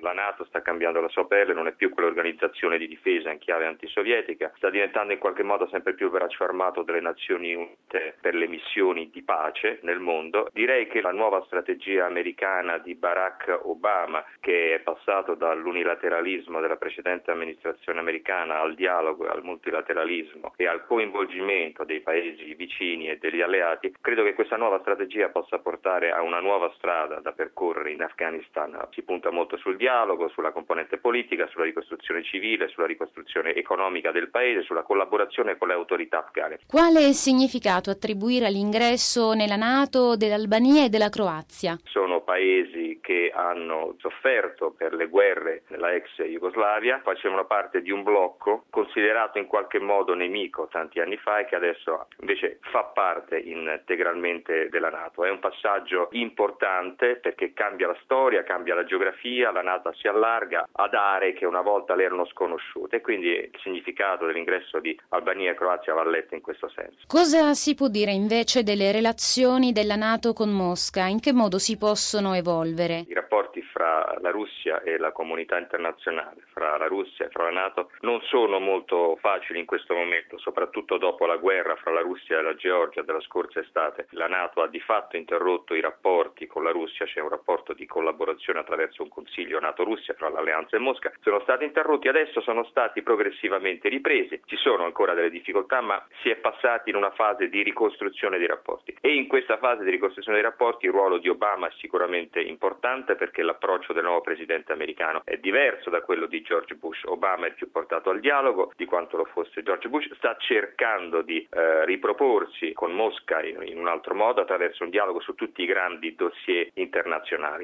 La NATO sta cambiando la sua pelle, non è più quell'organizzazione di difesa in chiave antisovietica, sta diventando in qualche modo sempre più il braccio armato delle Nazioni Unite per le missioni di pace nel mondo. Direi che la nuova strategia americana di Barack Obama, che è passato dall'unilateralismo della precedente amministrazione americana al dialogo, al multilateralismo e al coinvolgimento dei paesi vicini e degli alleati, credo che questa nuova strategia possa portare a una nuova strada da percorrere in Afghanistan. Si punta molto sul dialogo, sulla componente politica, sulla ricostruzione civile, sulla ricostruzione economica del paese, sulla collaborazione con le autorità afghane. Quale significato attribuire all'ingresso nella NATO dell'Albania e della Croazia? Sono paesi che hanno sofferto per le guerre nella ex Jugoslavia, facevano parte di un blocco considerato in qualche modo nemico tanti anni fa e che adesso invece fa parte integralmente della NATO. È un passaggio importante perché cambia la storia, cambia la geografia, la NATO si allarga ad aree che una volta le erano sconosciute e quindi il significato dell'ingresso di Albania e Croazia va letto in questo senso. Cosa si può dire invece delle relazioni della NATO con Mosca? In che modo si possono evolvere? I rapporti fra la Russia e la comunità internazionale, fra la Russia e fra la NATO, non sono molto facili in questo momento, soprattutto dopo la guerra fra la Russia e la Georgia della scorsa estate. La NATO ha di fatto interrotto i rapporti con la Russia, c'è un rapporto di collaborazione attraverso un consiglio NATO-Russia fra l'Alleanza e Mosca, sono stati interrotti, adesso sono stati progressivamente ripresi, ci sono ancora delle difficoltà ma si è passati in una fase di ricostruzione dei rapporti e in questa fase di ricostruzione dei rapporti il ruolo di Obama è sicuramente importante perché l'approccio del nuovo presidente americano è diverso da quello di George Bush. Obama è più portato al dialogo di quanto lo fosse George Bush, sta cercando di riproporsi con Mosca in un altro modo attraverso un dialogo su tutti i grandi dossier internazionali.